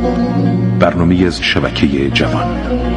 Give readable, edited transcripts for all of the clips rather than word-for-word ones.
برنامه از شبکه جوان.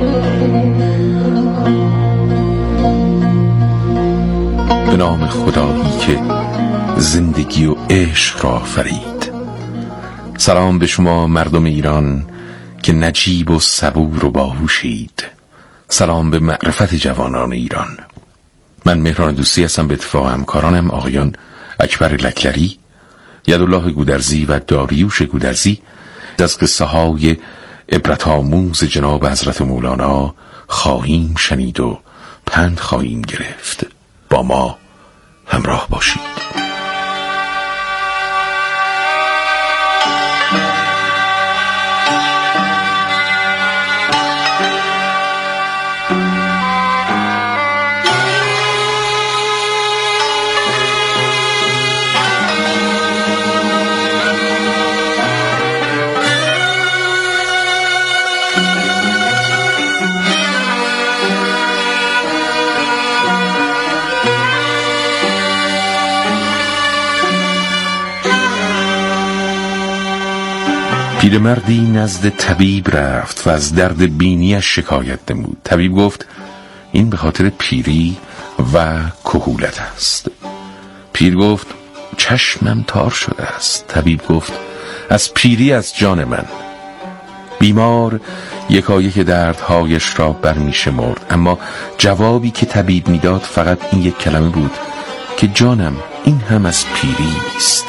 به نام خدایی که زندگی و عشق را آفرید. سلام به شما مردم ایران که نجیب و صبور و باهوشید. سلام به معرفت جوانان ایران. من مهران دوستی هستم، به اتفاق همکارانم آقایان اکبر لکلری، یدالله گودرزی و داریوش گودرزی از قصه های عبرت آموز جناب حضرت مولانا خواهیم شنید و پند خواهیم گرفت. با ما همراه باشید. پیرمردی نزد طبیب رفت و از درد بینیش شکایت نمود. طبیب گفت این به خاطر پیری و کهولت است. پیر گفت چشمم تار شده است. طبیب گفت از پیری از جان من. بیمار یکایک دردهایش را برمی شمرد، اما جوابی که طبیب میداد فقط این یک کلمه بود که جانم این هم از پیری است.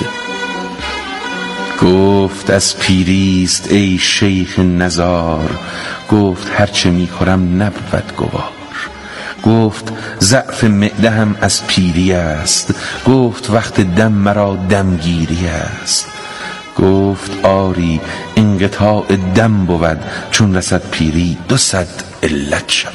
گفت از پیریست ای شیخ نزار، گفت هرچه می خورم نبود گوار. گفت ضعف معده هم از پیری است، گفت وقت دم مرا دمگیری است. گفت آری انقطاع دم بود، چون رسد پیری 200 علت شود.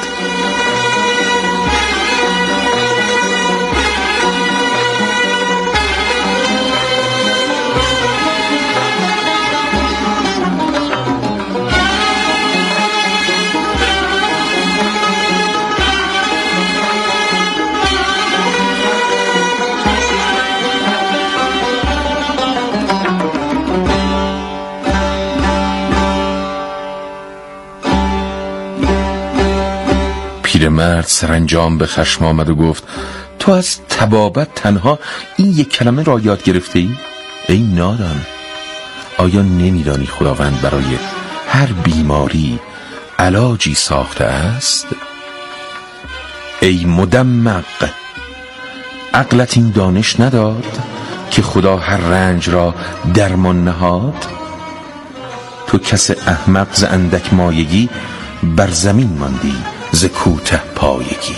پیرمرد سرانجام به خشم آمد و گفت تو از طبابت تنها این یک کلمه را یاد گرفته ای؟ ای نادان، آیا نمیدانی خداوند برای هر بیماری علاجی ساخته است؟ ای مدمق، عقلت این دانش نداد که خدا هر رنج را درمان نهاد؟ تو کس احمق ز اندک مایگی، بر زمین ماندی ز کوته پایگی.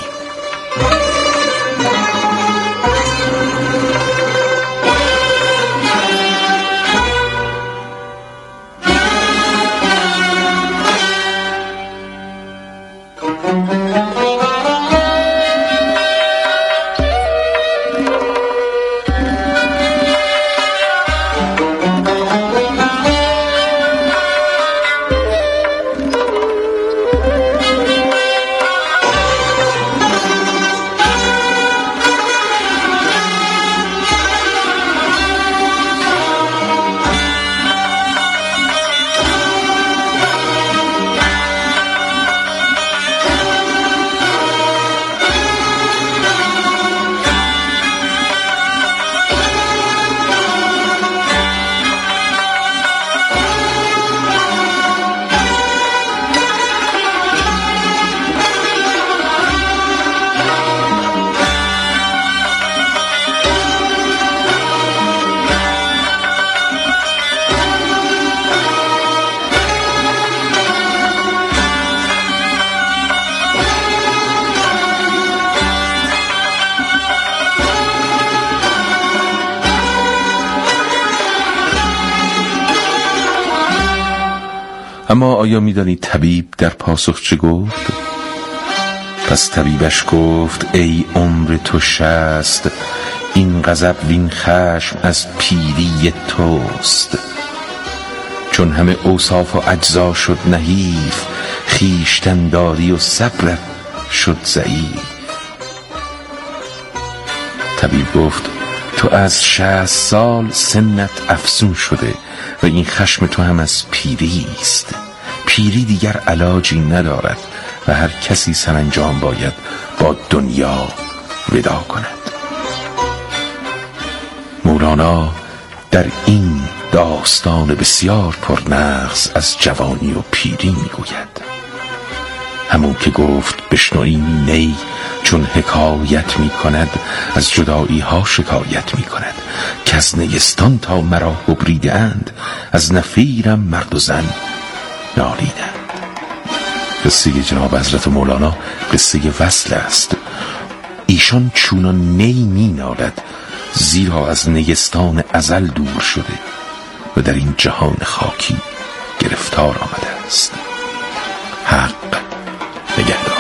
اما آیا می‌دانی طبیب در پاسخ چه گفت؟ پس طبیبش گفت ای عمر تو 60، این غضب وین خشم از پیری توست. چون همه اوصاف و اجزا شد نحیف، خویشتن داری و صبرت شد ضعیف. طبیب گفت تو از 60 سال سنت افزون شده و این خشم تو هم از پیری است. پیری دیگر علاجی ندارد و هر کسی سرانجام باید با دنیا ودا کند. مولانا در این داستان بسیار پرنغز از جوانی و پیری میگوید. همون که گفت بشنو این نی چون حکایت می کند، از جدایی ها شکایت می کند که از نیستان تا مرا ببریده اند، از نفیرم مرد و زن نالیدند. قصه جناب حضرت مولانا قصه وصل است. ایشان چونان نی می نالد زیرا از نیستان ازل دور شده و در این جهان خاکی گرفتار آمده است. حق نگهدار.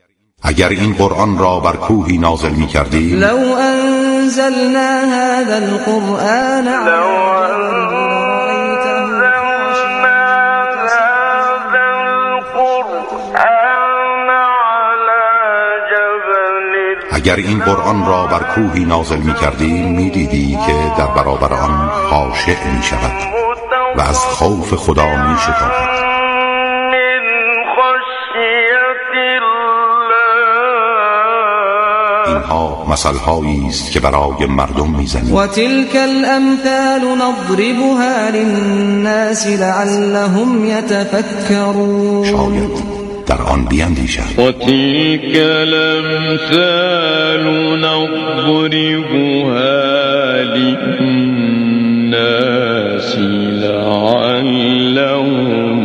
اگر این قرآن را بر کوهی نازل می کردیم لو انزلنا هذا القرآن اگر این قرآن را بر کوهی نازل می کردیم می دیدی که در برابر آن خاشع می شود و از خوف خدا می شتابد. اینها مثل‌هایی است که برای مردم می‌زنیم. و تلك الامثال نضربها للناس لعلهم يتفكرون. شاید در آن بیندیشند. و تلك الامثال نضربها للناس لعلهم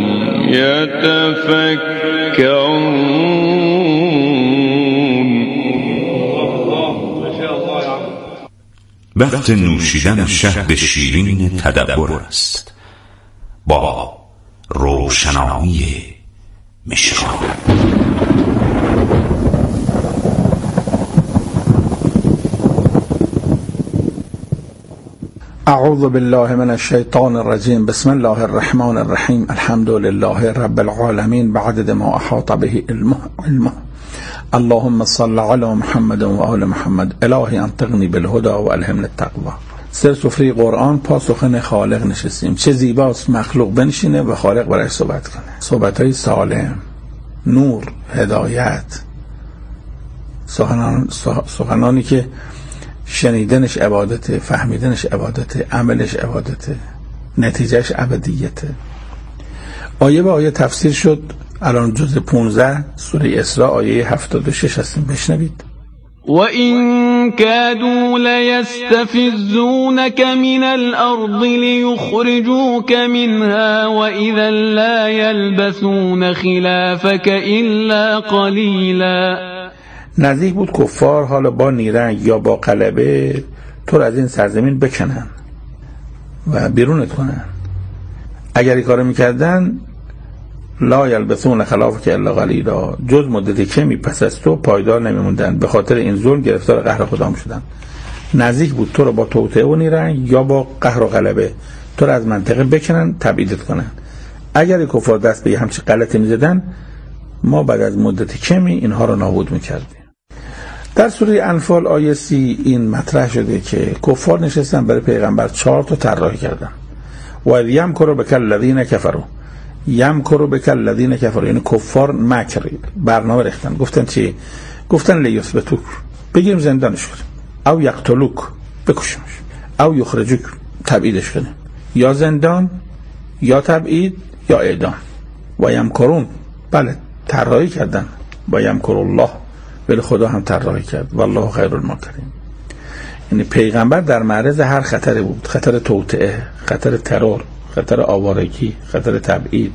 يتفكرون. وقت نوشیدن شهد شیرین تدبر است با روشنایی مشکان. اعوذ بالله من الشیطان الرجیم. بسم الله الرحمن الرحیم. الحمد لله رب العالمین بعدد ما احاط به علمه. اللهم صل علی محمد و آل محمد. الهی انطقنی بالهدى و الهمنی التقوی. سر سفره قرآن پاسخن خالق نشستیم. چه زیباست مخلوق بنشینه و خالق برای صحبت کنه. صحبت‌های سالم، نور، هدایت، سخنانی که شنیدنش عبادته، فهمیدنش عبادته، عملش عبادته، نتیجهش ابدیته. آیه به آیه تفسیر شد. الان جزء 15 سوره اسراء آیه 76 هستیم. بشنوید. وَإِن كَادُوا لَيَسْتَفِزُّونَكَ مِنَ الْأَرْضِ لِيُخْرِجُوكَ مِنْهَا وَإِذًا لَّا يَلْبَثُونَ خِلَافَكَ إِلَّا قَلِيلًا. نزدیک بود کفار حالا با نیرنگ یا با غلبه تو را از این سرزمین بکنن و بیرونت کنن. اگر این کارو میکردن لا یلبثون خلافک الا قلیلا، جز مدت کمی پس از تو پایدار نمیموندن. به خاطر این ظلم گرفتار قهر خدا شدن. نزدیک بود تو را با توطئه و نیرنگ یا با قهر و غلبه تو را از منطقه بکنن، تبعیدت کنن. اگر کفار دست به همچین غلطی میزدن ما بعد از مدت کمی اینها را نابود میکردیم. در سوره انفال آیه 30 این مطرح شده که کفار نشستن برای پیغمبر 4 تا طراحی کردن. و یمکروا بک الذین کفروا. یمکروا بک الذین کفروا یعنی کفار مکر برنامه ریختن. گفتن چی؟ گفتن لیثبتوک، بگیریم زندانش کنیم، او یقتلوک، بکشیمش، او یخرجوک، تبعیدش کنیم، یا زندان یا تبعید یا اعدام. و یمکرون، بله طراحی کردن. و یمکر الله، ولی خدا هم طراحی کرد. والله خیر الماکرین. یعنی پیغمبر در معرض هر خطری بود. خطر توطئه، خطر ترور، خطر آوارگی، خطر تبعید.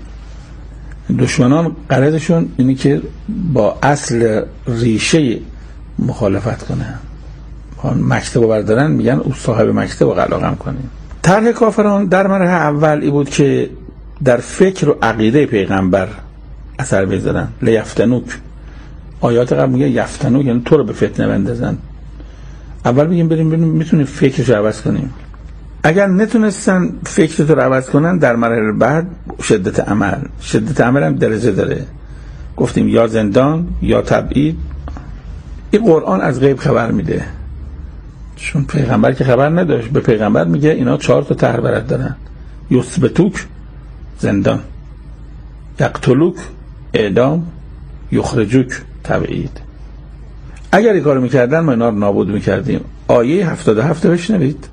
دشمنان غرضشون اینه که با اصل ریشه مخالفت کنه. مکتب بردارن، میگن او صاحب مکتب و قلاقم کنیم. طرح کافران در مرحله اول ای بود که در فکر و عقیده پیغمبر اثر بذارن. لیفتنوک، آیات قبل میگه یفتنوک یعنی تو رو به فتنه بندازن. اول بگیم بریم میتونیم فکرش رو عوض کنیم. اگر نتونستن فکرت رو عوض کنن در مرحله بعد شدت عمل هم درجه داره. گفتیم یا زندان یا تبعید. این قرآن از غیب خبر میده، چون پیغمبر که خبر نداشت. به پیغمبر میگه اینا 4 تا طرح برات دارن. یثبتوک، زندان، یقتلوک، اعدام، یخرجوک، تبعید. اگر این کارو میکردن ما اینا رو نابود میکردیم. آیه 77 بشنوید.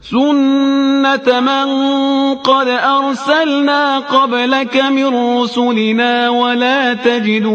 سنت من قد ارسلنا قبلك من رسلنا ولا تجد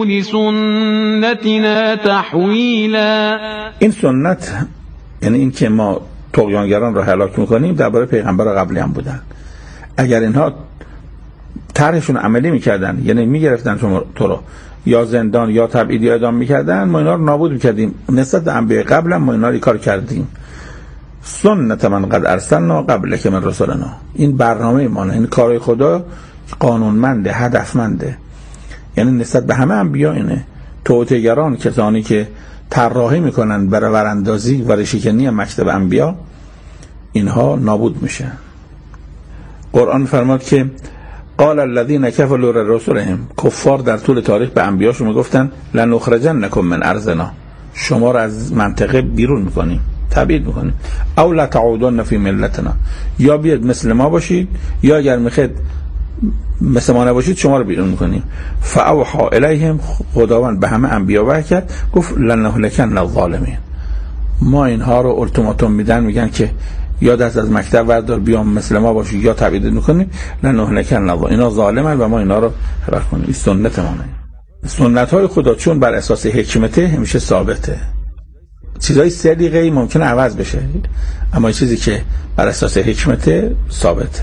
لسنتنا تحویلا. این سنت یعنی این که ما طغیانگران رو هلاک میکنیم درباره پیغمبر قبلی هم بودن. اگر اینها طرحشون عملی میکردن، یعنی میگرفتن تو رو یا زندان یا تبعید یا اعدام میکردن، ما اینا رو نابود میکردیم. نسبت به انبیاء قبل هم ما اینا رو کار کردیم. سنت من قد ارسلنا قبلک من رسلنا، این برنامه ما، این کارهای خدا قانونمنده، هدفمنده. یعنی نسبت به همه انبیا اینه. توطئه‌گران، کسانی که طراحی میکنن برای وراندازی و ریشه‌کنی مکتب انبیا، اینها نابود میشن. قرآن فرماد که قال الذين كفروا لرسلهم، کفار در طول تاریخ به انبیاشون میگفتن لنخرجنکم من ارضنا، شما را از منطقه بیرون میکنیم، تبعید میکنیم، او لتعودن فی ملتنا، یا بیاد مثل ما باشید یا اگر میخواید مثل ما نباشید شما رو بیرون میکنیم. فاوحى الیهم، خداوند به همه انبیا وحی کرد، گفت لنهلکن الظالمین، ما اینها رو التیماتوم میدن، میگن که یا دست از مکتب بردار بیام مثل ما باشی یا تبعید میکنیم، لنهلکن الظالمین، اینا ظالمن و ما اینا رو هلاک کنیم. این سنت ما نه. سنت های خدا چون بر اساس حکمته همیشه ثابته. چیزای سلیقه‌ای ممکنه عوض بشه، اما چیزی که بر اساس حکمته ثابته.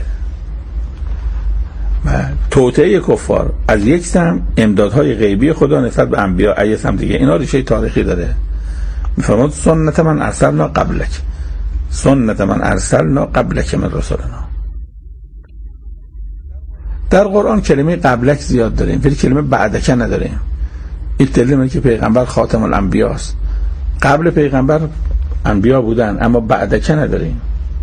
و توطئه کفار از یک سم امدادهای غیبی خدا نسبت به انبیا، از سم دیگه اینا ریشه تاریخی داره. میفرماد سنت من ارسلنا قبلک، سنت من ارسلنا قبلک من رسولنا. در قرآن کلمه قبلک زیاد داریم ولی کلمه بعدک نداریم. این دلیل که پیغمبر خاتم الانبیا است. قبل پیغمبر انبیا بودن اما بعدک نداریم.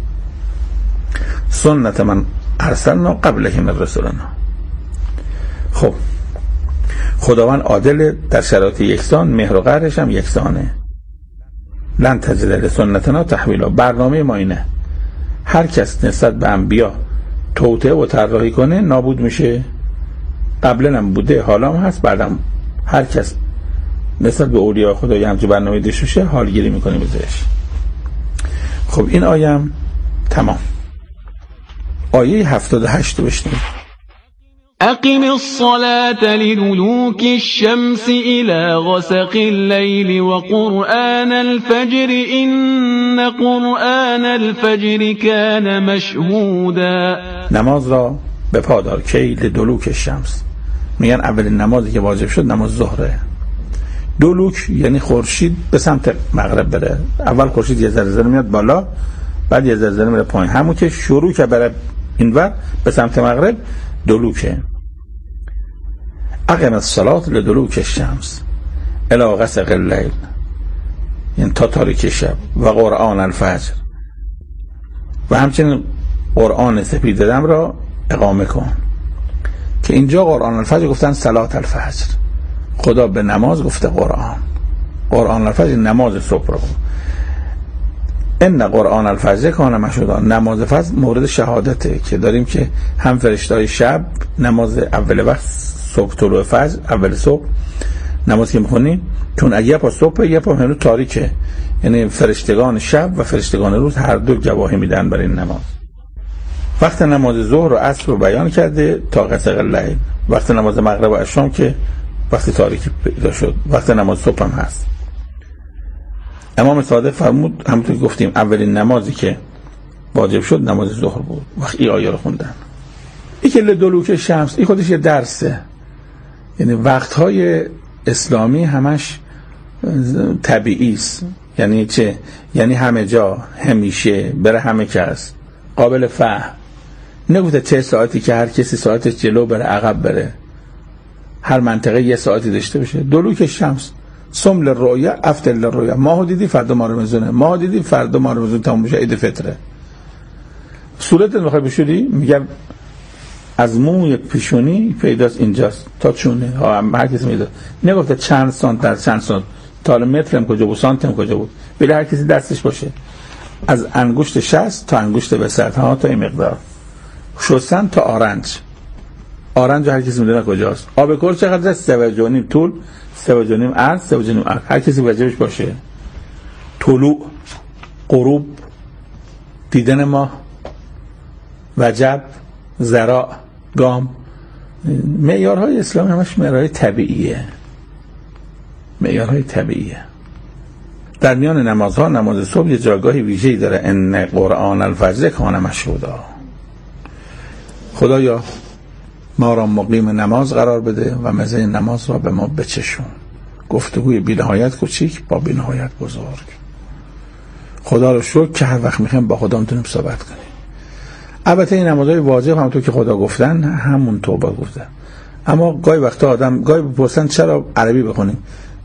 سنت من ارسلنا قبلک من رسولنا. خب خداوند عادل، در شرایط یکسان، مهر و قهرش هم یکسانه. لن تجد لسنتنا تحویلا، برنامه ما اینه هر کس نسبت به انبیا توطئه و طراحی کنه نابود میشه. قبلا هم بوده، حالا هم هست، بعدم هر کس نسبت به اولیاء خدا یه همچون برنامه داشته حالگیری میکنه بزرش. خب این آیه هم تمام. آیه 78 رو بشنید. اقم الصلاة لدلوك الشمس إلى غسق الليل وقرآن الفجر إن قرآن الفجر كان مشهودا. نماز را به پا دار کی لدلوک الشمس، میگن اولین نمازی که واجب شد نماز ظهره. دلوک یعنی خورشید به سمت مغرب بره. اول خورشید یه ذره میاد بالا، بعد یه ذره میره پایین، همون که شروع که بره اینور به سمت مغرب دلوکه. اقم الصلاة لدلوک الشمس الی غسق اللیل، یعنی تا تاریکی شب، و قرآن الفجر، و همچنین قرآن سپیددم را اقامه کن. که اینجا قرآن الفجر گفتن صلات الفجر، خدا به نماز گفته قرآن الفجر نماز صبح رو. ان قرآن الفجر کان مشهودا، نماز فجر مورد شهادته که داریم که هم فرشته‌های شب نماز اول وقت صبح طلوع فجر اول صبح نماز که میخونیم، چون اگه پا صبح یه پا هنوز تاریکه، یعنی فرشتگان شب و فرشتگان روز هر دو گواهی میدن برای این نماز. وقت نماز ظهر و عصر رو بیان کرده تا غسق اللیل، وقت نماز مغرب و عشا که وقت تاریکی پیدا شد، وقت نماز صبح هم هست. امام صادق فرمود همونطور که گفتیم اولین نمازی که واجب شد نماز ظهر بود. وقت این آیه رو خوندن، این که لدلوک شمس، این خودش یه درسه. یعنی وقتهای اسلامی همش طبیعی است. یعنی چه؟ یعنی همه جا، همیشه، بره همه کس، قابل فهم. نگفته چه ساعتی که هر کسی ساعتش جلو بره عقب بره، هر منطقه یه ساعتی داشته باشه. دلوک شمس سم للرؤیا افطر للرؤیا، ماهو دیدی فردا ماه رمضانه، ماهو دیدی فردا ماه رمضان تموم میشه، عید فطره. صورت میخوای بشوری میگم از موی پیشونی پیداست اینجاست تا چونه، هر کسی میدونه. نگفته چند سانت در چند سانت، تا متر هم کجا بود، سانت هم کجا بود، ولی هر کسی دستش باشه از انگشت شست تا انگشت وسط ها تا این مقدار. شستن تا آرنج هر کسی میدونه کجاست. آب کور چقدر؟ 3.5 طول، 3.5 عرض، 3.5 عرض، هر کسی وجبش باشه. طلوع، غروب، دیدن ماه، وجب، ذراع، گام. معیارهای اسلامی همش معیارهای طبیعیه. در میان نمازها نماز صبح یه جایگاهی ویژه‌ای داره. ان قرآن الفجر کان مشهودا. خدایا ما را مقیم نماز قرار بده و مزه نماز را به ما بچشون. گفتگوی بی‌نهایت کوچیک با بی‌نهایت بزرگ. خدا رو شکر که هر وقت میخوایم با خدا میتونیم صحبت کنیم. البته این نمازهای واجب همونطور که خدا گفتن همون توبه گفتن، اما گاهی وقتا آدم گاهی بپرسن چرا عربی بخونیم،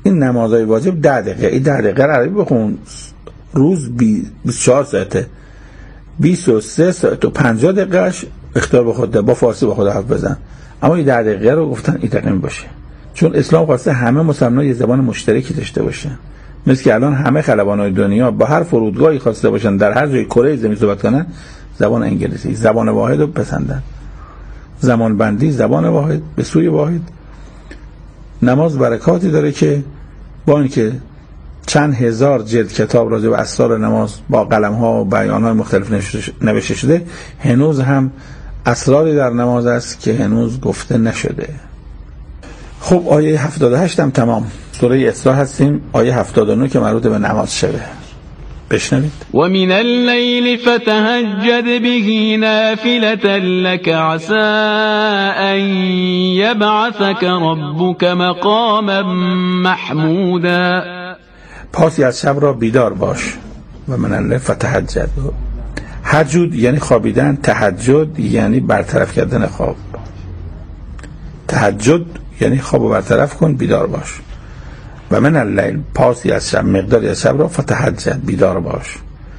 این نمازهای واجب 10 دقیقه، این 10 دقیقه عربی بخون، روز 24 ساعته، 23 ساعت و 50 دقیقهش اختیار به خود، با فارسی با خود حرف بزن. اما این 10 دقیقه رو گفتن این دقیقه باشه، چون اسلام خواسته همه مسلمان یه زبان مشترکی داشته باشن. مثل که الان همه خلبانای دنیا با هر فرودگاهی خواسته باشن در هر جای کره زمین صحبت کنن، زبان انگلیسی، زبان واحد رو پسندن، زمان بندی، زبان واحد به سوی واحد. نماز برکاتی داره که با اینکه چند هزار جلد کتاب راجع به اسرار نماز با قلم‌ها و بیان‌های مختلف نوشته شده، هنوز هم اسراری در نماز است که هنوز گفته نشده. خب آیه 78 هم تمام. سوره اسراء هستیم، آیه 79 که مربوط به نماز شده. بشنوید. و من اللیل فتهجد به نافلة لك عسى ان یبعثك ربك مقاما محمودا. پاسی از شب را بیدار باش. و من اللیل فتهجد. هجود یعنی خوابیدن، تهجد یعنی برطرف کردن خواب. تهجد یعنی خواب برطرف کن، بیدار باش. و من اللیل پاسی از شب، مقداری از شب را فتهجد، بیدار باش.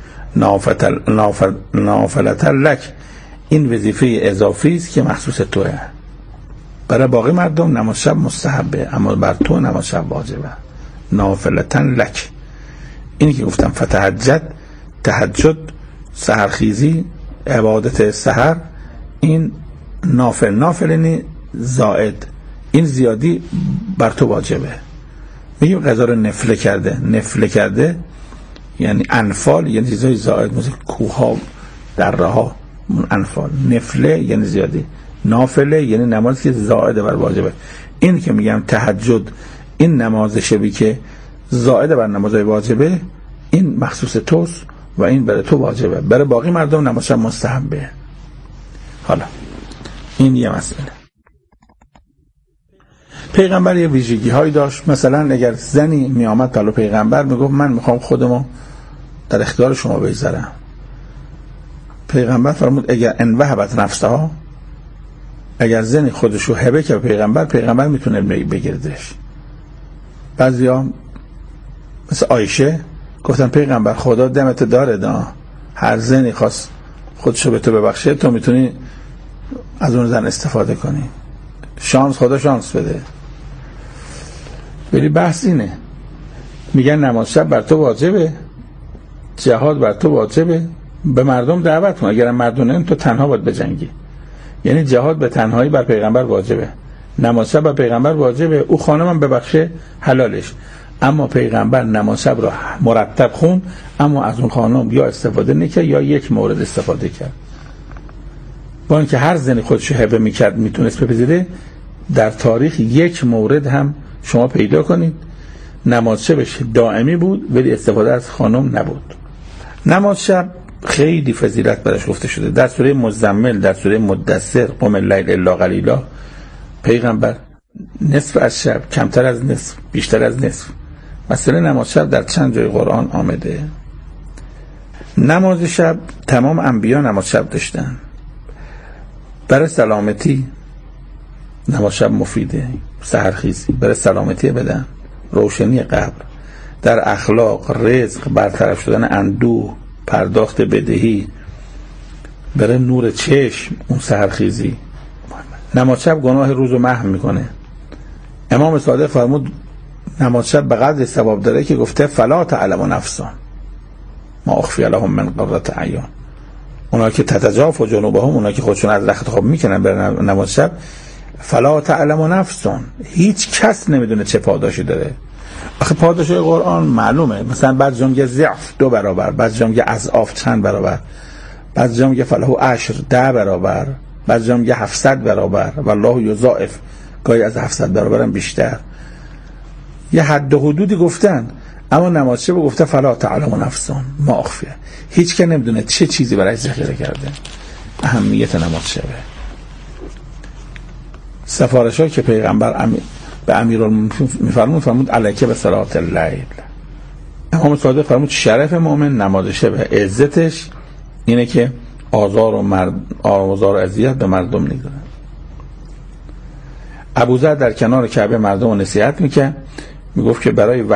نافلة لک، این وظیفه اضافی است که مخصوص توه. برای باقی مردم نماز شب مستحبه، اما بر تو نماز شب واجبه. نافلة لک، اینی که گفتم فتهجد، تهجد، سحرخیزی، عبادت سحر، این نافل یعنی زائد، این زیادی بر تو واجبه. میگیم غذا رو نفله کرده یعنی انفال، یعنی چیزای زائد، مثل کوها، دره ها، انفال. نفله یعنی زیادی، نافله یعنی نمازی که زائد بر واجبه. این که میگم تهجد، این نماز شبی که زائد بر نمازهای واجبه، این مخصوص توست و این برای تو واجبه. برای باقی مردم نماز شب مستحبه. حالا این یه مسئله. پیغمبر یه ویژگی هایی داشت. مثلا اگر زنی می آمد تا پیغمبر میگفت من میخوام خودمو در اختیار شما بگذارم، پیغمبر فرمود اگر ان وهبت نفسها، اگر زنی خودشو هبه که پیغمبر میتونه بگیردش. بعضیا مثل عایشه گفتن پیغمبر خدا دمت داره، هر زنی خواست خودشو به تو ببخشه تو میتونی از اون زن استفاده کنی، خدا شانس بده. ولی بحث اینه، میگن نماز شب بر تو واجبه، جهاد بر تو واجبه، به مردم دعوت کن. اگر مردم نه تو تنها باید بجنگی. یعنی جهاد به تنهایی بر پیغمبر واجبه، نماز شب بر پیغمبر واجبه. او خانمم ببخشه حلالش، اما پیغمبر نماز شب را مرتب خون، اما از اون خانم یا استفاده نکرد یا یک مورد استفاده کرد. با اینکه هر زنی خودشو هبه میکرد میتونست بپذیره، در تاریخ یک مورد هم شما پیدا کنید نماز شبش دائمی بود ولی استفاده از خانم نبود. نماز شب خیلی فضیلت برش گفته شده. در سوره مزمل، در سوره مدثر، قم اللیل الا قلیلا، پیغمبر نصف از شب، کمتر از نصف، بیشتر از نصف. مثلا نماز شب در چند جای قرآن آمده. نماز شب تمام انبیا نماز شب داشتن. برای سلامتی نماز شب مفیده، سحرخیزی برای سلامتی بدن، روشنی قبر، در اخلاق، رزق، برطرف شدن اندوه، پرداخت بدهی، برای نور چشم، اون سحرخیزی. نماز شب گناه روز رو محو میکنه. امام صادق فرمود نماز شب به قدر ثواب داره که گفته فلا تعلم نفسان ما اخفی لهم من قرة اعین. اونا که تتجافا جنوبهم، اونا که خودشون از رخت خواب میکنن برای نماز شب، فلا تعلم نفسان، هیچ کس نمیدونه چه پاداشی داره. آخه پاداش قرآن معلومه، مثلا بعضی جا میگه ضعف 2 برابر، بعضی جا میگه اضعاف چند برابر، بعضی جا میگه فله عشر 10 برابر، بعضی جا میگه 700 برابر، والله یضاعف، گاهی از 700 برابر هم بیشتر. یه حد و حدودی گفتن، اما نماز شب گفته فلا تعلم نفسان ما اخفیه، هیچ که نمیدونه چه چیزی برای ذخیره کرده. اهمیت نماز شبه. سفارش ها که پیغمبر به امیرالمومنین فرمود علیک به صلات اللیل. امام صادق فرمود شرف مؤمن نماز شب، عزتش اینه که آزار و اذیت به مردم نگذاره. ابوذر در کنار کعبه مردم رو نصیحت میکرد، میگفت که برای